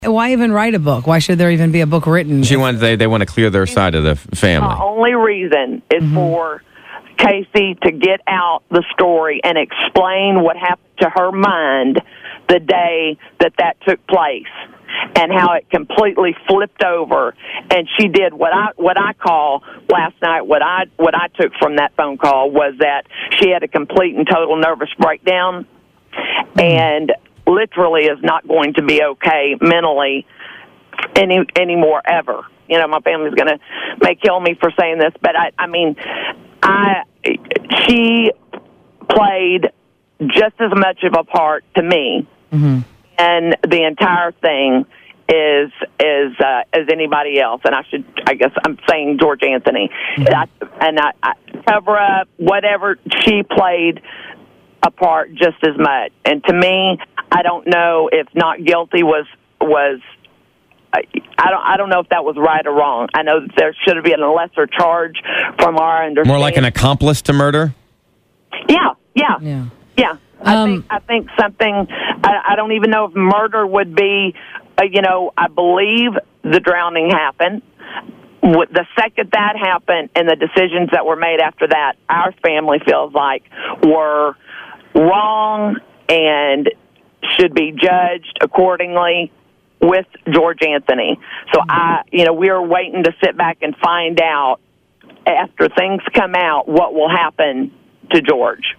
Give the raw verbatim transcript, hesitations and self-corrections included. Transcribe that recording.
Why even write a book? Why should there even be a book written? She wants they they want to clear their side of the f- family. The only reason is mm-hmm. for Casey to get out the story and explain what happened to her mind the day that that took place and how it completely flipped over. And she did what I what I call last night. What I what I took from that phone call was that she had a complete and total nervous breakdown, mm-hmm. and literally is not going to be okay mentally any anymore ever. You know, my family's going to may kill me for saying this, but I, I mean, I she played just as much of a part to me, mm-hmm. and the entire thing is is uh, as anybody else. And I should, I guess, I'm saying George Anthony, mm-hmm. and, I, and I, I cover up whatever she played a part just as much. And to me, I don't know if not guilty was was. I don't. I don't know if that was right or wrong. I know that there should have been a lesser charge from our understanding. More like an accomplice to murder. Yeah, yeah, yeah. yeah. I Um, think. I think something. I, I don't even know if murder would be. Uh, you know, I believe the drowning happened. The second that happened, and the decisions that were made after that, our family feels like were wrong and should be judged accordingly with George Anthony. So I, you know, we're waiting to sit back and find out after things come out what will happen to George.